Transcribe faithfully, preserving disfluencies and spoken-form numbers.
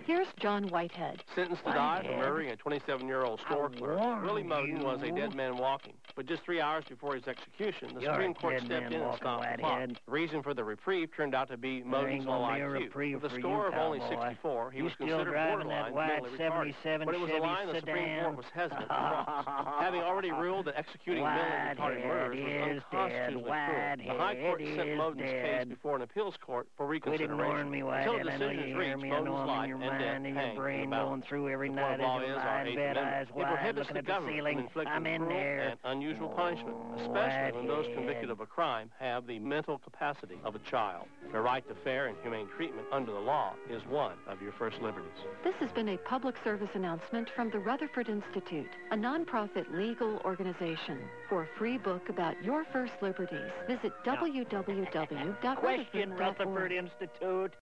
Here's John Whitehead. Sentenced to die for murdering a twenty-seven-year-old store clerk. Willie Moden was a dead man walking. But just three hours before his execution, the You're Supreme Court dead stepped man in and walking, stopped the clock. Whitehead. The reason for the reprieve turned out to be Moden's low gonna be a I Q. reprieve With a for score you, of only cowboy. sixty-four, he You was still considered driving that borderline white mentally retarded. seventy-seven But it was a Chevy line the Supreme sedan. Court was hesitant to cross. Having already ruled that executing mentally retarded Whitehead murderers was is unconstitutionally cruel, dead. the High Court Whitehead sent is Moden's case dead. before an appeals court for Quit reconsideration. ignoring me, Until Whitehead. the I know decision you is hear reached, me. I know Moden's I'm in life your and mind death and your hang in the brain balance. going through every The night court of law as you is our lie in Eighth bed, Amendment. eyes It wide, prohibits looking the at the government ceiling. from inflicting I'm in cruel there. and unusual punishment, especially when those convicted of a crime have the mental capacity of a child. The right to fair and humane treatment under the law is one of your first liberties. This has been a public service announcement from the Rutherford Institute, a nonprofit legal organization. For a free book about your first liberties, visit w w w dot rutherford dot org. Question, Rutherford Institute.